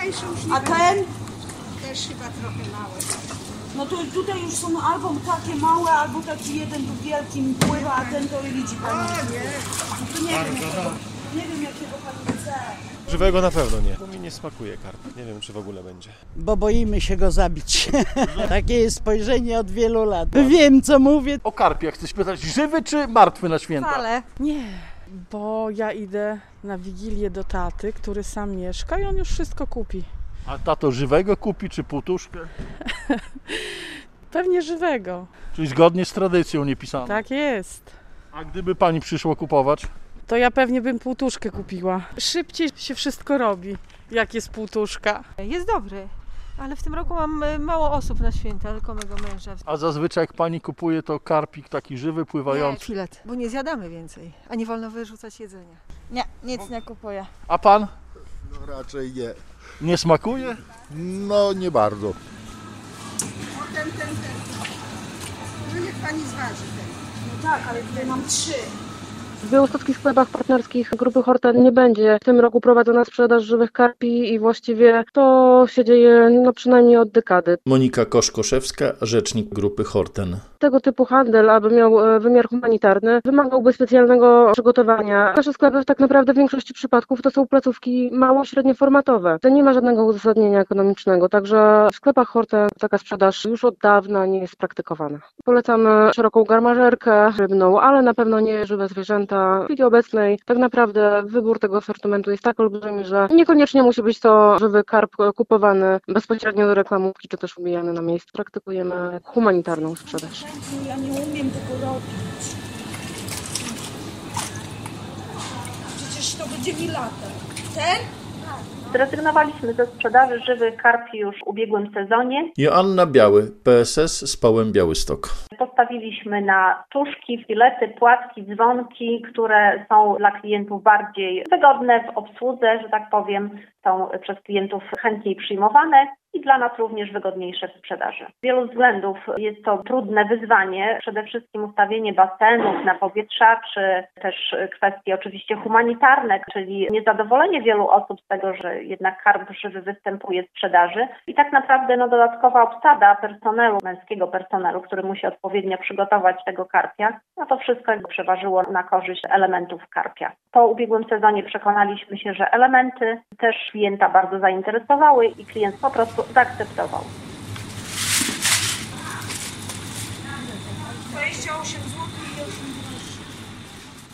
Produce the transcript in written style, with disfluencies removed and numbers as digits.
mniejsze już A ten? też chyba trochę małe. No to tutaj już są albo takie małe, albo taki jeden tu wielkim pływa, a ten to widzi pani. No to nie wiem jakiego pani chce. Żywego na pewno nie, bo mi nie smakuje karp. Nie wiem, czy w ogóle będzie. Bo boimy się go zabić. Takie jest spojrzenie od wielu lat. Wiem, co mówię. O karpia chcę spytać, żywy czy martwy na święta? Wcale. Nie, bo ja idę na Wigilię do taty, który sam mieszka i on już wszystko kupi. A tato żywego kupi czy półtuszkę? Pewnie żywego. Czyli zgodnie z tradycją niepisaną. Tak jest. A gdyby pani przyszła kupować? To ja pewnie bym półtuszkę kupiła. Szybciej się wszystko robi, jak jest półtuszka. Jest dobry, ale w tym roku mam mało osób na święta, tylko mego męża. A zazwyczaj jak pani kupuje, to karpik taki żywy, pływający. Filet, bo nie zjadamy więcej, a nie wolno wyrzucać jedzenia. Nie, nic nie kupuję. A pan? No raczej nie. Nie smakuje? No nie bardzo. O ten. No niech pani zważy ten. No tak, ale tutaj mam 3. W białostockich sklepach partnerskich Grupy Horten nie będzie w tym roku prowadzona sprzedaż żywych karpi i właściwie to się dzieje przynajmniej od dekady. Monika Koszkoszewska, rzecznik Grupy Horten. Tego typu handel, aby miał wymiar humanitarny, wymagałby specjalnego przygotowania. Nasze sklepy tak naprawdę w większości przypadków to są placówki mało-średnioformatowe. To nie ma żadnego uzasadnienia ekonomicznego, także w sklepach Horten taka sprzedaż już od dawna nie jest praktykowana. Polecamy szeroką garmażerkę rybną, ale na pewno nie żywe zwierzęta. W chwili obecnej tak naprawdę wybór tego asortymentu jest tak olbrzymi, że niekoniecznie musi być to żywy karp kupowany bezpośrednio do reklamówki, czy też ubijany na miejscu. Praktykujemy humanitarną sprzedaż. Ja nie umiem tego robić. Przecież to będzie mi latać. Ten? Zrezygnowaliśmy ze sprzedaży żywych karpi już w ubiegłym sezonie. Joanna Biały, PSS, Spałem Białystok. Postawiliśmy na tuszki, filety, płatki, dzwonki, które są dla klientów bardziej wygodne w obsłudze, że tak powiem, są przez klientów chętniej przyjmowane i dla nas również wygodniejsze w sprzedaży. Z wielu względów jest to trudne wyzwanie, przede wszystkim ustawienie basenów, napowietrzaczy, też kwestie oczywiście humanitarne, czyli niezadowolenie wielu osób z tego, że jednak karp żywy występuje w sprzedaży i tak naprawdę dodatkowa obsada personelu, męskiego personelu, który musi odpowiednio przygotować tego karpia, to wszystko przeważyło na korzyść elementów karpia. Po ubiegłym sezonie przekonaliśmy się, że elementy też klienta bardzo zainteresowały i klient po prostu zaakceptował.